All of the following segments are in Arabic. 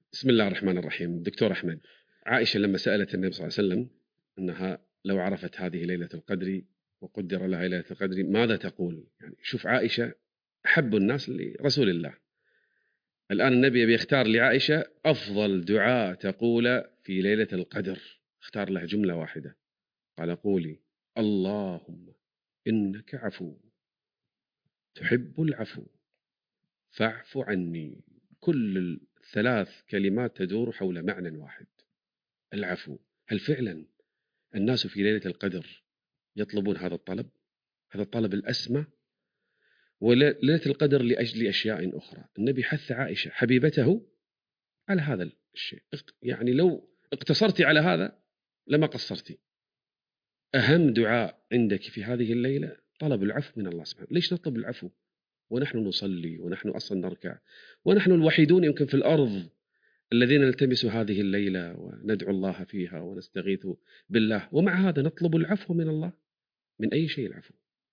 بسم الله الرحمن الرحيم. دكتور أحمد، عائشة لما سألت النبي صلى الله عليه وسلم أنها لو عرفت هذه ليلة القدر وقدر لها ليلة القدر ماذا تقول؟ يعني شوف، عائشة أحب الناس لرسول الله. الآن النبي بيختار لعائشة أفضل دعاء تقول في ليلة القدر، اختار لها جملة واحدة، قال قولي اللهم إنك عفو تحب العفو فاعف عني. كل الثلاث كلمات تدور حول معنى واحد، العفو. هل فعلا الناس في ليلة القدر يطلبون هذا الطلب، هذا الطلب الأسمى؟ وليلة القدر لأجل أشياء أخرى. النبي حث عائشة حبيبته على هذا الشيء، يعني لو اقتصرتي على هذا لما قصرتي. أهم دعاء عندك في هذه الليلة طلب العفو من الله سبحانه. ليش نطلب العفو ونحن نصلي ونحن أصلا نركع، ونحن الوحيدون يمكن في الأرض الذين نلتمس هذه الليلة وندعو الله فيها ونستغيث بالله، ومع هذا نطلب العفو من الله؟ من أي شيء العفو؟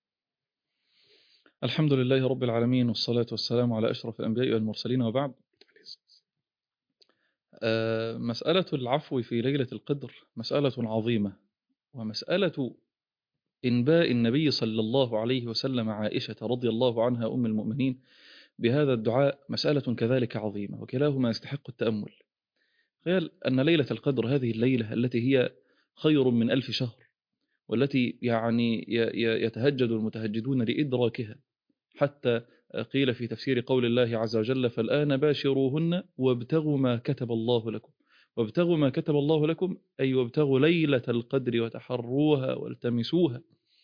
الحمد لله رب العالمين، والصلاة والسلام على أشرف الأنبياء والمرسلين، وبعد. مسألة العفو في ليلة القدر مسألة عظيمة، ومسألة إنباء النبي صلى الله عليه وسلم عائشة رضي الله عنها أم المؤمنين بهذا الدعاء مسألة كذلك عظيمة، وكلاهما يستحق التأمل. تخيل أن ليلة القدر، هذه الليلة التي هي خير من 1000 شهر، والتي يعني يتهجد المتهجدون لإدراكها، حتى قيل في تفسير قول الله عز وجل: فالآن باشروهن وابتغوا ما كتب الله لكم. وابتغوا ما كتب الله لكم أي وابتغوا ليلة القدر وتحروها والتمسوها.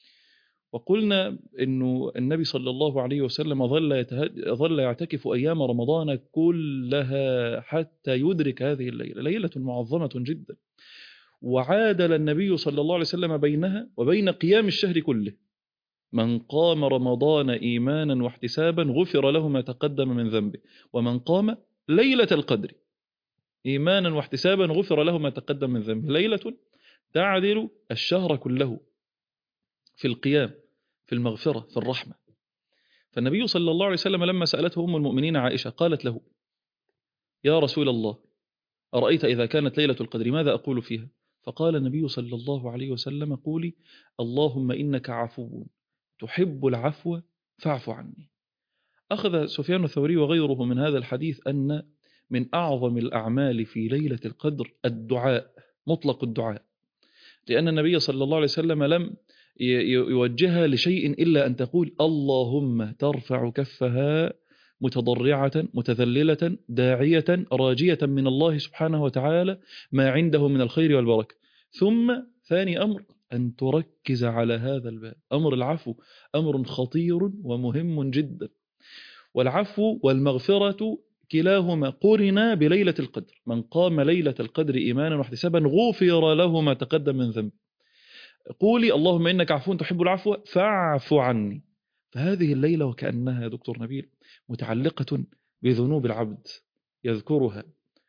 وقلنا إنه النبي صلى الله عليه وسلم ظل يعتكف أيام رمضان كلها حتى يدرك هذه الليلة، ليلة معظمة جدا، وعادل النبي صلى الله عليه وسلم بينها وبين قيام الشهر كله. من قام رمضان إيمانا واحتسابا غفر له ما تقدم من ذنبه، ومن قام ليلة القدر إيمانا واحتسابا غفر له ما تقدم من ذنبه. ليلة تعدل الشهر كله في القيام، في المغفرة، في الرحمة. فالنبي صلى الله عليه وسلم لما سألته أم المؤمنين عائشة قالت له: يا رسول الله، أرأيت إذا كانت ليلة القدر ماذا أقول فيها؟ فقال النبي صلى الله عليه وسلم: قولي اللهم إنك عفو تحب العفو فاعف عني. أخذ سفيان الثوري وغيره من هذا الحديث أن من أعظم الأعمال في ليلة القدر الدعاء، مطلق الدعاء، لأن النبي صلى الله عليه وسلم لم يوجهها لشيء إلا أن تقول اللهم، ترفع كفها متضرعة متذللة داعية راجية من الله سبحانه وتعالى ما عنده من الخير والبركة. ثم ثاني أمر أن تركز على هذا الباب، أمر العفو، أمر خطير ومهم جدا. والعفو والمغفرة كلاهما قرنا بليلة القدر. من قام ليلة القدر إيمانا واحتسابا غفر له ما تقدم من ذنب. قولي اللهم إنك عفو تحب العفو فاعف عني. فهذه الليلة وكأنها يا دكتور نبيل متعلقة بذنوب العبد، يذكرها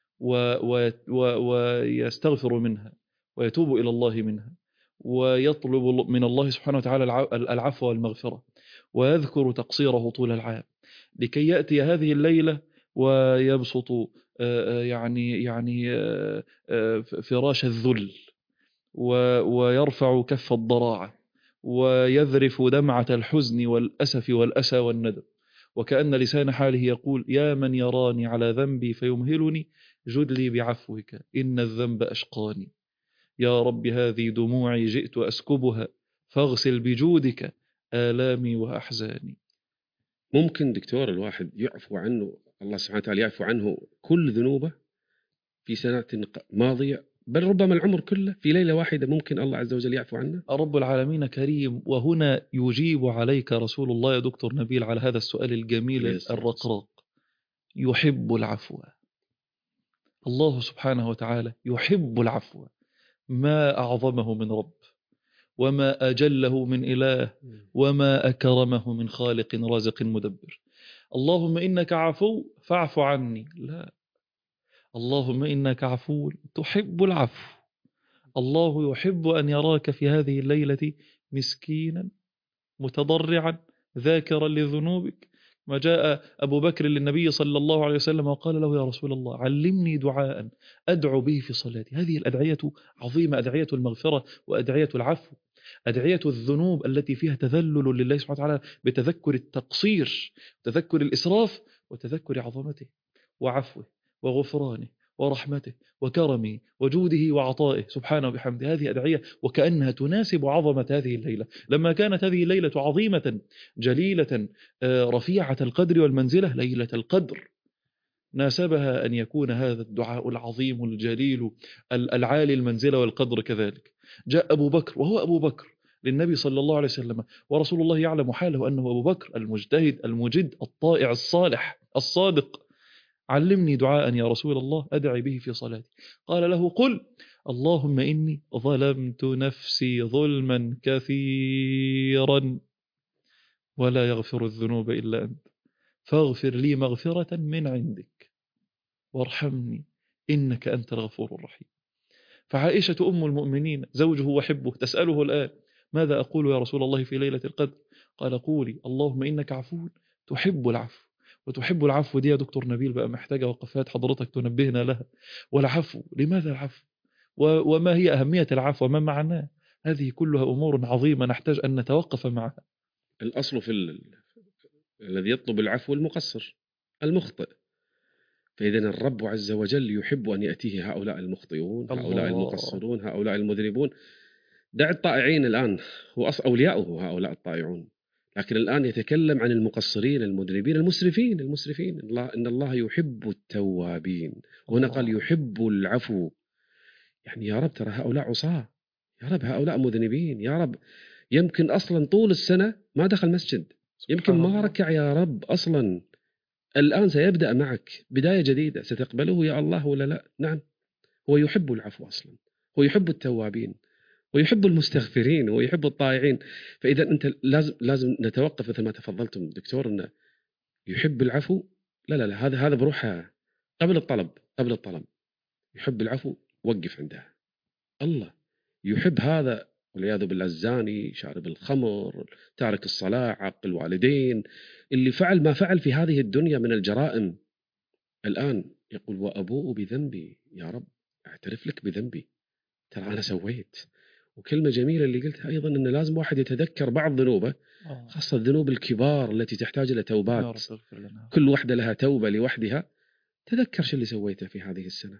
ويستغفر منها ويتوب إلى الله منها، ويطلب من الله سبحانه وتعالى العفو والمغفرة، ويذكر تقصيره طول العام، لكي يأتي هذه الليلة ويبسط فراش الذل، ويرفع كف الضراعة، ويذرف دمعة الحزن والأسف والأسى والندم، وكأن لسان حاله يقول: يا من يراني على ذنبي فيمهلني، جد لي بعفوك إن الذنب أشقاني. يا رب هذه دموعي جئت أسكبها، فاغسل بجودك آلامي وأحزاني. ممكن دكتور الواحد يعفو عنه، الله سبحانه وتعالى يعفو عنه كل ذنوبه في سنة ماضية، بل ربما العمر كله في ليلة واحدة ممكن الله عز وجل يعفو عنه؟ رب العالمين كريم، وهنا يجيب عليك رسول الله يا دكتور نبيل على هذا السؤال الجميل الرقراق. يحب العفو، الله سبحانه وتعالى يحب العفو. ما أعظمه من رب، وما أجله من إله، وما أكرمه من خالق رازق مدبر. اللهم إنك عفو فاعف عني، لا، اللهم إنك عفو تحب العفو. الله يحب أن يراك في هذه الليلة مسكينا متضرعا ذاكرا لذنوبك، ما جاء أبو بكر للنبي صلى الله عليه وسلم وقال له يا رسول الله علمني دعاء أدعو به في صلاتي. هذه الأدعية عظيمة، أدعية المغفرة وأدعية العفو، أدعية الذنوب التي فيها تذلل لله سبحانه وتعالى بتذكر التقصير، تذكر الإسراف، وتذكر عظمته وعفوه وغفرانه ورحمته وكرمه وجوده وعطائه سبحانه وبحمده. هذه أدعية وكأنها تناسب عظمة هذه الليلة. لما كانت هذه الليلة عظيمة جليلة رفيعة القدر والمنزلة، ليلة القدر، ناسبها أن يكون هذا الدعاء العظيم الجليل العالي المنزلة والقدر كذلك. جاء أبو بكر وهو أبو بكر للنبي صلى الله عليه وسلم، ورسول الله يعلم حاله أنه أبو بكر المجتهد المجد الطائع الصالح الصادق. علمني دعاء يا رسول الله أدعي به في صلاتي. قال له قل اللهم إني ظلمت نفسي ظلما كثيرا ولا يغفر الذنوب إلا أنت فاغفر لي مغفرة من عندك وارحمني إنك أنت الغفور الرحيم. فعائشة أم المؤمنين زوجه وحبه تسأله الآن ماذا أقول يا رسول الله في ليلة القدر؟ قال قولي اللهم إنك عفو تحب العفو. وتحب العفو دي يا دكتور نبيل بقى محتاجة وقفات حضرتك تنبهنا لها. والعفو، لماذا العفو؟ وما هي أهمية العفو وما معناه؟ هذه كلها أمور عظيمة نحتاج أن نتوقف معها. الأصل الذي يطلب العفو المقصر المخطئ، فإذا الرب عز وجل يحب أن يأتيه هؤلاء المخطئون، هؤلاء المقصرون، هؤلاء المذنبون. دع الطائعين الآن، هو أولياؤه هؤلاء الطائعون، لكن الآن يتكلم عن المقصرين المذنبين المسرفين. إن الله يحب التوابين، وهنا قال يحب العفو. يعني يا رب ترى هؤلاء عصاة، يا رب هؤلاء مذنبين، يا رب يمكن أصلا طول السنة ما دخل مسجد، يمكن ما ركع يا رب أصلا. الآن سيبدأ معك بداية جديدة، ستقبله يا الله ولا لا؟ نعم، هو يحب العفو أصلا، هو يحب التوابين ويحب المستغفرين ويحب الطائعين. فإذا أنت لازم نتوقف مثل ما تفضلتم دكتور، أنه يحب العفو. لا هذا بروحها قبل الطلب يحب العفو، وقف عندها. الله يحب هذا والعياذ بالله الزاني، شارب الخمر، تارك الصلاة، عاق الوالدين، اللي فعل ما فعل في هذه الدنيا من الجرائم، الآن يقول وأبوء بذنبي، يا رب أعترف لك بذنبي، ترى أنا سويت. وكلمة جميلة اللي قلتها أيضا أن لازم واحد يتذكر بعض ذنوبه، خاصة الذنوب الكبار التي تحتاج إلى توبات، كل واحدة لها توبة لوحدها. تذكر شو اللي سويته في هذه السنة،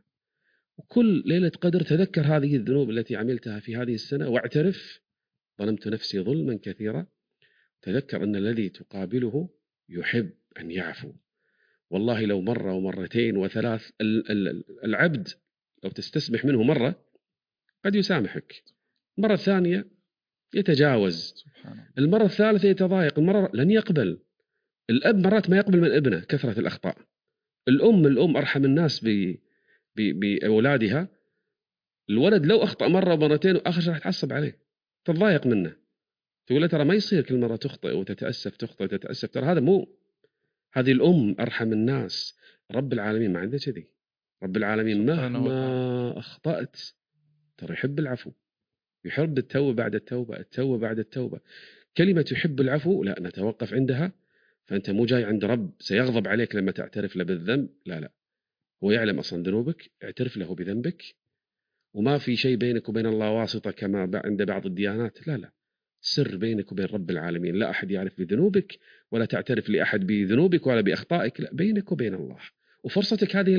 وكل ليلة قدر تذكر هذه الذنوب التي عملتها في هذه السنة واعترف ظلمت نفسي ظلما كثيرا. تذكر أن الذي تقابله يحب أن يعفو. والله لو مرة ومرتين وثلاث، العبد لو تستسمح منه مرة قد يسامحك، مرة ثانية يتجاوز، المرة الثالثة يتضايق، المرة لن يقبل. الأب مرات ما يقبل من ابنه كثرة الأخطاء. الأم أرحم الناس بأولادها. الولد لو أخطأ مرة ومرتين وآخر شيء راح تعصب عليه، تتضايق منه، تقول له ترى ما يصير كل مرة تخطئ وتتأسف، تخطئ وتتأسف، ترى هذا مو، هذه الأم أرحم الناس. رب العالمين ما عنده كذي. رب العالمين مهما أخطأت ترى يحب العفو، يحب التوبة بعد التوبة، التوبة بعد التوبة. كلمة يحب العفو لا نتوقف عندها. فأنت مو جاي عند رب سيغضب عليك لما تعترف له بالذنب، لا، هو يعلم أصلا ذنوبك، اعترف له بذنبك، وما في شيء بينك وبين الله واسطة كما عند بعض الديانات. لا، سر بينك وبين رب العالمين، لا أحد يعرف بذنوبك ولا تعترف لأحد بذنوبك ولا بأخطائك، لا، بينك وبين الله. وفرصتك هذه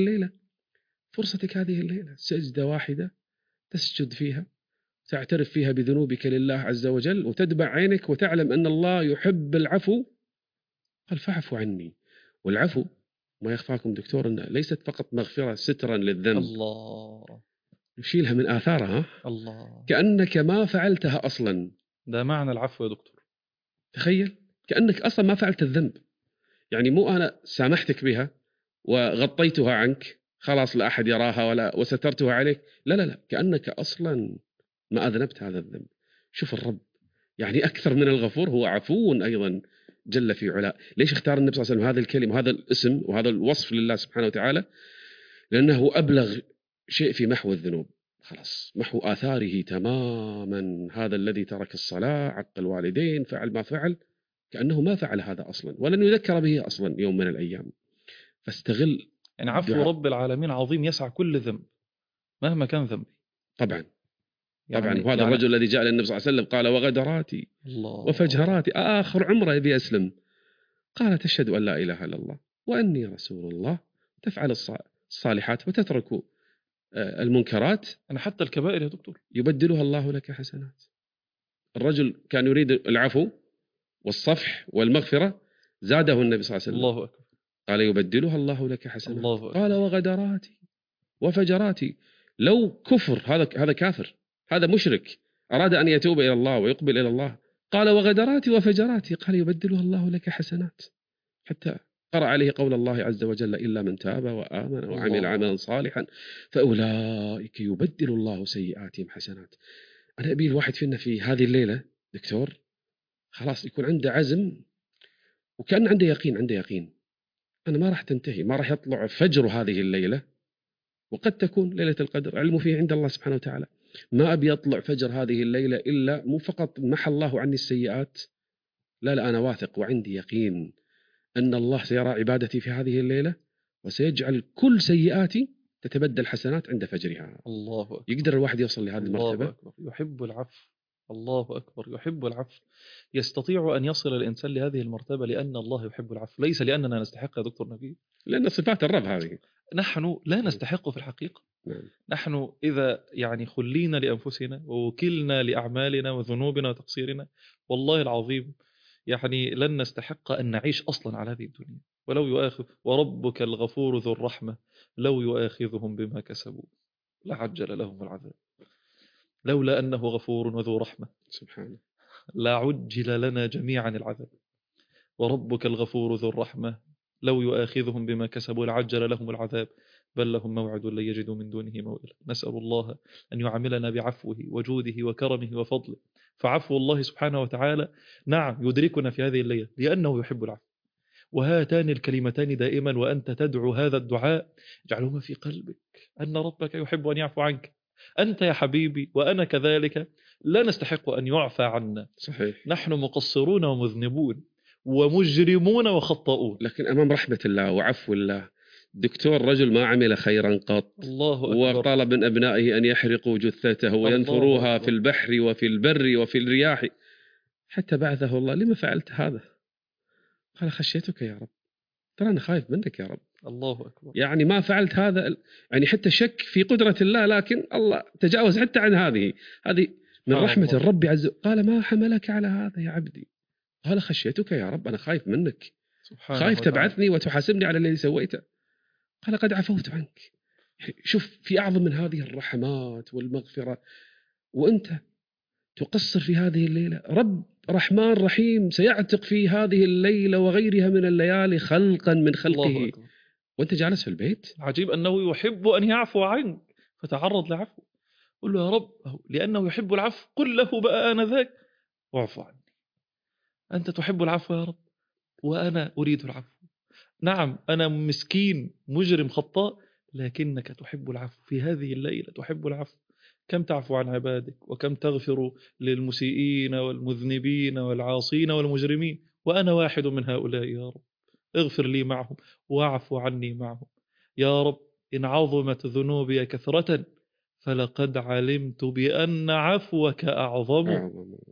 الليلة سجدة واحدة تسجد فيها، تعترف فيها بذنوبك لله عز وجل، وتدمع عينك وتعلم أن الله يحب العفو. قال فاعفوا عني. والعفو ما يخفاكم دكتور أنه ليست فقط مغفرة سترا للذنب، الله يشيلها من آثارها، الله، كأنك ما فعلتها أصلا. ده معنى العفو يا دكتور. تخيل كأنك أصلا ما فعلت الذنب، يعني مو أنا سامحتك بها وغطيتها عنك خلاص لا أحد يراها ولا وسترتها عليك، لا، كأنك أصلا ما أذنبت هذا الذنب. شوف الرب يعني أكثر من الغفور هو عفو أيضا جل في علاء. ليش اختار النبي صلى الله عليه وسلم هذا الكلمة وهذا الاسم وهذا الوصف لله سبحانه وتعالى؟ لأنه أبلغ شيء في محو الذنوب، خلاص محو آثاره تماما. هذا الذي ترك الصلاة، عق الوالدين، فعل ما فعل، كأنه ما فعل هذا أصلا ولن يذكر به أصلا يوم من الأيام. فاستغل يعني عفو رب العالمين عظيم يسع كل ذنب مهما كان ذنبي. طبعا يعني وهذا الرجل الذي جاء للنبي صلى الله عليه وسلم قال وغدراتي وفجراتي آخر عمره يبي أسلم، قال تشهد أن لا إله إلا الله وأني رسول الله، تفعل الصالحات وتترك المنكرات، أنا حتى الكبائر يا دكتور يبدلها الله لك حسنات. الرجل كان يريد العفو والصفح والمغفرة، زاده النبي صلى الله عليه وسلم، الله أكبر، قال يبدلها الله لك حسنات. الله أكبر. قال وغدراتي وفجراتي، لو كفر هذا كافر، هذا مشرك أراد أن يتوب إلى الله ويقبل إلى الله، قال وغدراتي وفجراتي، قال يبدلها الله لك حسنات، حتى قرأ عليه قول الله عز وجل إلا من تاب وآمن وعمل عملا صالحا فأولئك يبدل الله سيئاتهم حسنات. أنا أبي الواحد فينا في هذه الليلة دكتور خلاص يكون عنده عزم وكأن عنده يقين أنا ما راح تنتهي، ما راح يطلع فجر هذه الليلة، وقد تكون ليلة القدر علمه فيه عند الله سبحانه وتعالى. ما أبي يطلع فجر هذه الليلة إلا مو فقط محى الله عني السيئات، لا أنا واثق وعندي يقين أن الله سيرى عبادتي في هذه الليلة وسيجعل كل سيئاتي تتبدل حسنات عند فجرها. الله أكبر. يقدر الواحد يوصل لهذه المرتبة؟ الله أكبر. يحب العفو، الله أكبر، يحب العفو. يستطيع أن يصل الإنسان لهذه المرتبة لأن الله يحب العفو، ليس لأننا نستحق يا دكتور نبيل، لأن صفات الرب هذه نحن لا نستحق في الحقيقة. نحن إذا يعني خلينا لأنفسنا ووكلنا لأعمالنا وذنوبنا وتقصيرنا، والله العظيم يعني لن نستحق أن نعيش أصلا على هذه الدنيا. ولو يؤاخذ وربك الغفور ذو الرحمة لو يؤاخذهم بما كسبوا لعجل لهم العذاب، لولا أنه غفور وذو رحمة سبحانه لعجل لنا جميعا العذاب. وربك الغفور ذو الرحمة لو يؤاخذهم بما كسبوا لعجل لهم العذاب بل لهم موعد لن يجدوا من دونه موئلا. نسأل الله أن يعاملنا بعفوه وجوده وكرمه وفضله. فعفو الله سبحانه وتعالى نعم يدركنا في هذه الليلة لأنه يحب العفو. وهاتان الكلمتان دائما وأنت تدعو هذا الدعاء اجعلهما في قلبك أن ربك يحب أن يعفو عنك. أنت يا حبيبي وأنا كذلك لا نستحق أن يعفى عنا، صحيح، نحن مقصرون ومذنبون ومجرمون وخطاؤون، لكن أمام رحمة الله وعفو الله دكتور رجل ما عمل خيرا قط، الله أكبر، وطلب من أبنائه أن يحرقوا جثته وينثروها في البحر وفي البر وفي الرياح، حتى بعثه الله لما فعلت هذا؟ قال خشيتك يا رب، ترى أنا خايف منك يا رب. الله أكبر. يعني ما فعلت هذا، يعني حتى شك في قدرة الله، لكن الله تجاوز حتى عن هذه من رحمة الرب عز وجل. قال ما حملك على هذا يا عبدي؟ قال خشيتك يا رب، أنا خايف منك، خايف تبعثني وتحاسبني على الذي سويته. قال قد عفوت عنك. شوف في أعظم من هذه الرحمات والمغفرة وأنت تقصر في هذه الليلة. رب رحمن رحيم سيعتق في هذه الليلة وغيرها من الليالي خلقا من خلقه وأنت جالس في البيت. عجيب أنه يحب أن يعفو عنك فتعرض لعفو. قل له يا رب لأنه يحب العفو قل له بقى آنذاك واعفو عني. أنت تحب العفو يا رب وأنا أريد العفو. نعم أنا مسكين مجرم خطاء لكنك تحب العفو. في هذه الليلة تحب العفو. كم تعفو عن عبادك وكم تغفر للمسيئين والمذنبين والعاصين والمجرمين، وأنا واحد من هؤلاء. يا رب اغفر لي معهم واعفو عني معهم. يا رب إن عظمت ذنوبي كثرة فلقد علمت بأن عفوك أعظم.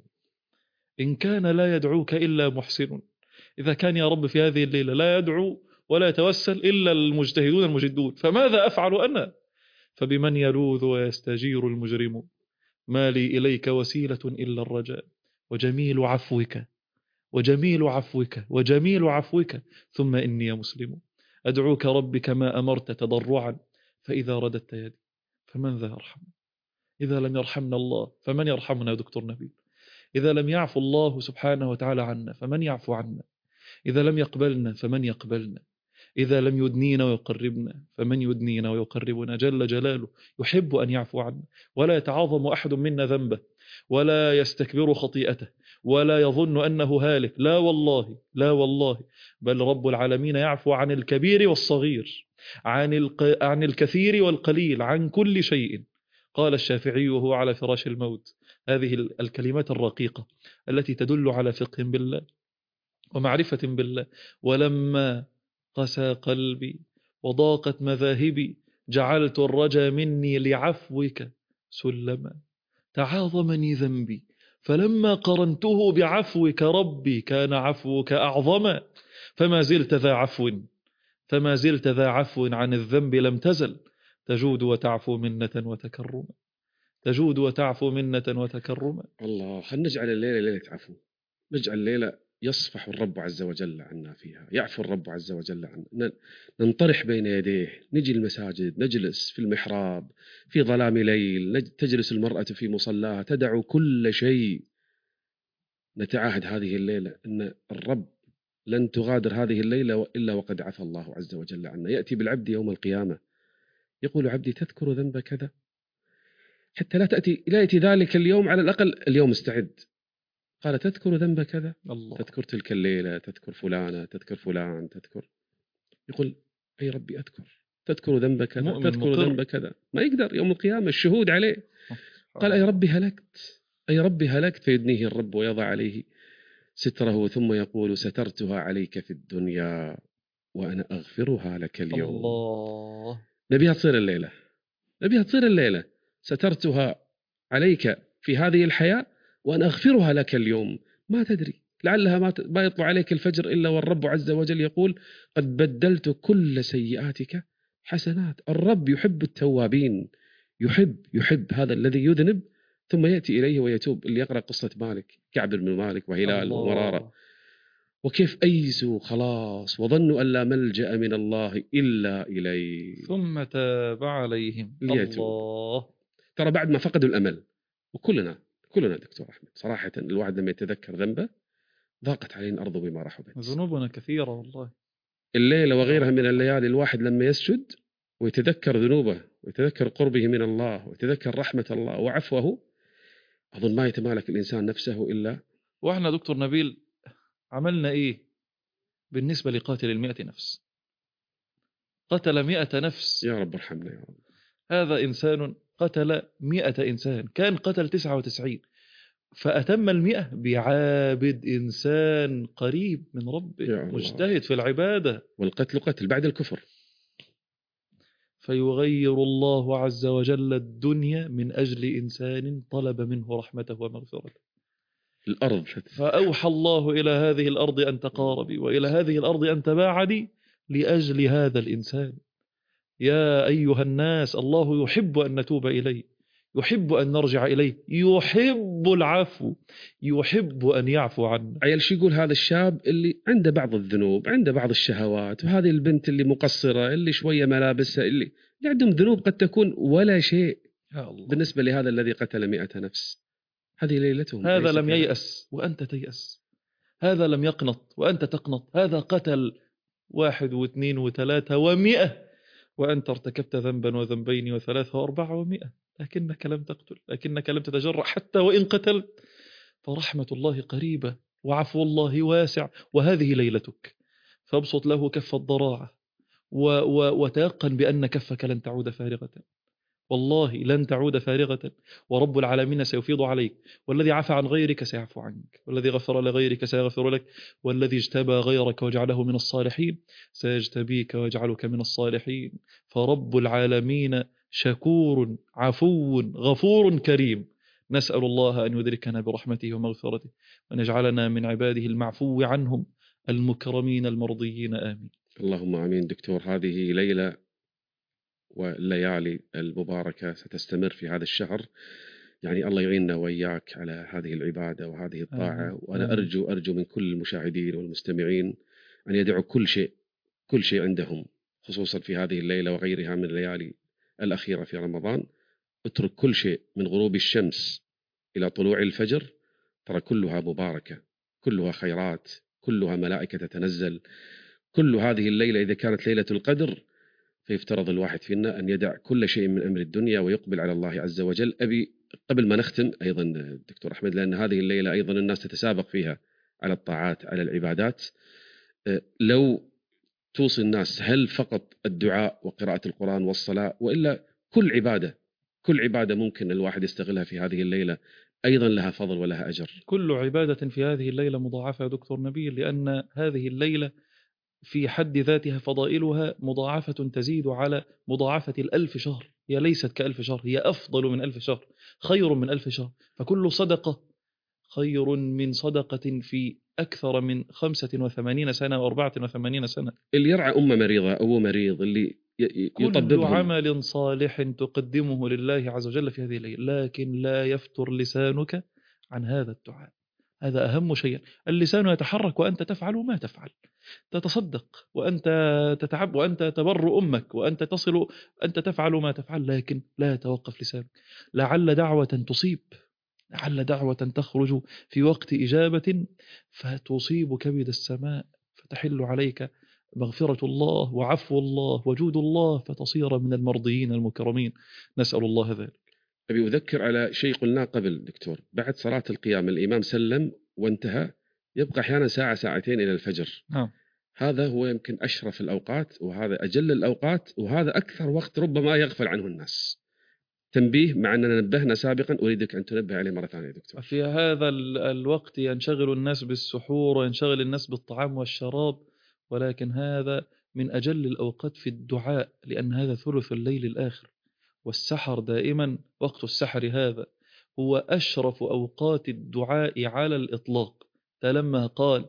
إن كان لا يدعوك إلا محسن، إذا كان يا رب في هذه الليلة لا يدعو ولا يتوسل إلا المجتهدون المجدون، فماذا أفعل أنا؟ فبمن يلوذ ويستجير المجرم؟ ما لي إليك وسيلة إلا الرجاء وجميل عفوك وجميل عفوك وجميل عفوك ثم إني مسلم. أدعوك ربي كما أمرت تضرعا، فإذا رددت يدي فمن ذا يرحم؟ إذا لم يرحمنا الله فمن يرحمنا يا دكتور نبيل؟ إذا لم يعفو الله سبحانه وتعالى عنا فمن يعفو عنا؟ إذا لم يقبلنا فمن يقبلنا؟ إذا لم يدنينا ويقربنا فمن يدنينا ويقربنا؟ جل جلاله يحب أن يعفو عنا، ولا يتعاظم أحد منا ذنبه ولا يستكبر خطيئته ولا يظن أنه هالك. لا والله، لا والله، بل رب العالمين يعفو عن الكبير والصغير، عن الكثير والقليل، عن كل شيء. قال الشافعي وهو على فراش الموت هذه الكلمات الرقيقة التي تدل على فقه بالله: ومعرفة بالله. ولما قسى قلبي وضاقت مذاهبي جعلت الرجا مني لعفوك سلما. تعاظمني ذنبي فلما قرنته بعفوك ربي كان عفوك أعظما. فما زلت ذا عفو عن الذنب لم تزل تجود وتعفو منة وتكرما. تجود وتعفو منة وتكرما. الله، خلينا نجعل الليلة ليلة عفو، نجعل الليلة يصفح الرب عز وجل عنا فيها، يعفو الرب عز وجل عنا، ننطرح بين يديه، نجي المساجد، نجلس في المحراب في ظلام ليل، تجلس المرأة في مصلاها، تدع كل شيء. نتعاهد هذه الليلة أن الرب لن تغادر هذه الليلة إلا وقد عفى الله عز وجل عنا. يأتي بالعبد يوم القيامة يقول عبدي تذكر ذنب كذا، حتى لا يأتي ذلك اليوم، على الأقل اليوم استعد. قال تذكر ذنب كذا، الله. تذكر تلك الليلة، تذكر فلانة، تذكر فلان، تذكر. يقول أي ربي أذكر، تذكر ذنب كذا، تذكر ذنب كذا. ما يقدر يوم القيامة، الشهود عليه. قال أي ربي هلكت، أي ربي هلكت. فيدنيه الرب ويضع عليه ستره ثم يقول سترتها عليك في الدنيا وأنا أغفرها لك اليوم. الله. نبيها تصير الليلة، نبيها تصير الليلة. سترتها عليك في هذه الحياة وأن أغفرها لك اليوم. ما تدري، لعلها ما يطلع عليك الفجر إلا والرب عز وجل يقول قد بدلت كل سيئاتك حسنات. الرب يحب التوابين، يحب هذا الذي يذنب ثم يأتي إليه ويتوب. اللي يقرأ قصة مالك، كعب بن مالك وهلال ومرارة، وكيف أيسوا خلاص وظنوا أن لا ملجأ من الله إلا إليه ثم تاب عليهم ليتوب. الله. ترى بعد ما فقدوا الأمل، وكلنا دكتور أحمد صراحة الواحد لما يتذكر ذنبه ضاقت علينا الأرض بما رحبت. ذنوبنا كثيرة والله. الليلة وغيرها من الليالي الواحد لما يسجد ويتذكر ذنوبه ويتذكر قربه من الله ويتذكر رحمة الله وعفوه، أظن ما يتمالك الإنسان نفسه إلا. وإحنا دكتور نبيل عملنا إيه بالنسبة لقاتل 100 نفس؟ قتل 100 نفس. يا رب ارحمنا يا رب. هذا إنسان قتل 100 إنسان، كان قتل 99، فأتم 100 بعابد، إنسان قريب من ربه مجتهد في العبادة. والقتل قتل بعد الكفر. فيغير الله عز وجل الدنيا من أجل إنسان طلب منه رحمته ومغفرته. الأرض فأوحى الله إلى هذه الأرض أن تقاربي وإلى هذه الأرض أن تباعدي لأجل هذا الإنسان. يا أيها الناس، الله يحب أن نتوب إليه، يحب أن نرجع إليه، يحب العفو، يحب أن يعفو عنا. عيال شو يقول هذا الشاب اللي عنده بعض الذنوب، عنده بعض الشهوات، وهذه البنت اللي مقصرة اللي شوية ملابسها اللي عندهم ذنوب قد تكون ولا شيء بالنسبة لهذا الذي قتل 100 نفس. هذه ليلتهم. هذا لم ييأس وأنت تيأس، هذا لم يقنط وأنت تقنط، هذا قتل 1 و2 و3 و100 وأنت ارتكبت ذنبا وذنبين و3 و4 و100، لكنك لم تقتل، لكنك لم تتجرأ حتى وإن قتلت. فرحمة الله قريبة وعفو الله واسع، وهذه ليلتك، فابسط له كف الضراعة وتيقن بأن كفك لن تعود فارغة، والله لن تعود فارغة، ورب العالمين سيفيض عليك، والذي عفى عن غيرك سيعفو عنك، والذي غفر لغيرك سيغفر لك، والذي اجتبى غيرك وجعله من الصالحين سيجتبيك ويجعلك من الصالحين. فرب العالمين شكور عفو غفور كريم. نسأل الله أن يدركنا برحمته ومغفرته، وأن يجعلنا من عباده المعفو عنهم المكرمين المرضيين. آمين. اللهم آمين. دكتور، هذه ليلة والليالي المباركة ستستمر في هذا الشهر، يعني الله يعيننا وإياك على هذه العبادة وهذه الطاعة. وأنا أرجو من كل المشاهدين والمستمعين أن يدعوا كل شيء عندهم، خصوصا في هذه الليلة وغيرها من الليالي الأخيرة في رمضان. اترك كل شيء من غروب الشمس إلى طلوع الفجر، ترى كلها مباركة، كلها خيرات، كلها ملائكة تتنزل. كل هذه الليلة إذا كانت ليلة القدر فيفترض الواحد فينا أن يدع كل شيء من أمر الدنيا ويقبل على الله عز وجل. أبي قبل ما نختم أيضا دكتور أحمد، لأن هذه الليلة أيضا الناس تتسابق فيها على الطاعات على العبادات، لو توصي الناس هل فقط الدعاء وقراءة القرآن والصلاة، وإلا كل عبادة ممكن الواحد يستغلها في هذه الليلة أيضا لها فضل ولها أجر. كل عبادة في هذه الليلة مضاعفة يا دكتور نبيل، لأن هذه الليلة في حد ذاتها فضائلها مضاعفة تزيد على مضاعفة 1000 شهر. هي ليست ك1000 شهر، هي أفضل من 1000 شهر، خير من 1000 شهر. فكل صدقة خير من صدقة في أكثر من 85 سنة و84 سنة. اللي يرعى أمة مريضة، أبو مريض، اللي كل يطببهم. عمل صالح تقدمه لله عز وجل في هذه الليلة، لكن لا يفتر لسانك عن هذا الدعاء. هذا أهم شيء. اللسان يتحرك وأنت تفعل ما تفعل، تتصدق وأنت تتعب، وأنت تبر أمك، وأنت تصل، أنت تفعل ما تفعل، لكن لا يتوقف لسانك. لعل دعوة تصيب، لعل دعوة تخرج في وقت إجابة فتصيب كبد السماء، فتحل عليك مغفرة الله وعفو الله وجود الله، فتصير من المرضيين المكرمين. نسأل الله ذلك. أبي أذكر على شيء قلناه قبل دكتور. بعد صلاة القيام الإمام سلم وانتهى، يبقى أحيانا ساعة ساعتين إلى الفجر. نعم. هذا هو يمكن أشرف الأوقات، وهذا أجل الأوقات، وهذا أكثر وقت ربما يغفل عنه الناس. تنبيه، مع أننا نبهنا سابقا، أريدك أن تنبه عليه مرة ثانية دكتور. في هذا الوقت ينشغل الناس بالسحور وينشغل الناس بالطعام والشراب، ولكن هذا من أجل الأوقات في الدعاء، لأن هذا ثلث الليل الآخر. والسحر دائما، وقت السحر هذا هو أشرف أوقات الدعاء على الإطلاق. لما قال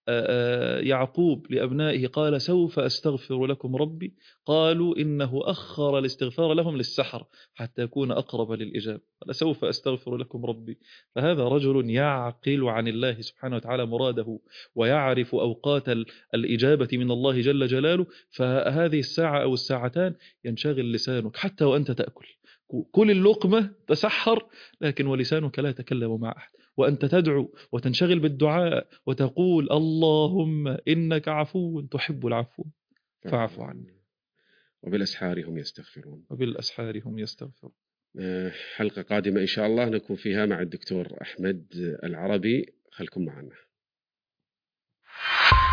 يعقوب لأبنائه قال سوف أستغفر لكم ربي، قالوا إنه أخر الاستغفار لهم للسحر حتى يكون أقرب للإجابة. قال سوف أستغفر لكم ربي. فهذا رجل يعقل عن الله سبحانه وتعالى مراده، ويعرف أوقات الإجابة من الله جل جلاله. فهذه الساعة أو الساعتان ينشغل لسانك حتى وأنت تأكل. كل اللقمة تسحر، لكن ولسانك لا يتكلم مع أحد، وأنت تدعو وتنشغل بالدعاء وتقول اللهم إنك عفو تحب العفو فاعف عني. وبالأسحار هم يستغفرون. وبالأسحار هم يستغفرون. حلقة قادمة إن شاء الله نكون فيها مع الدكتور أحمد العربي، خلكم معنا.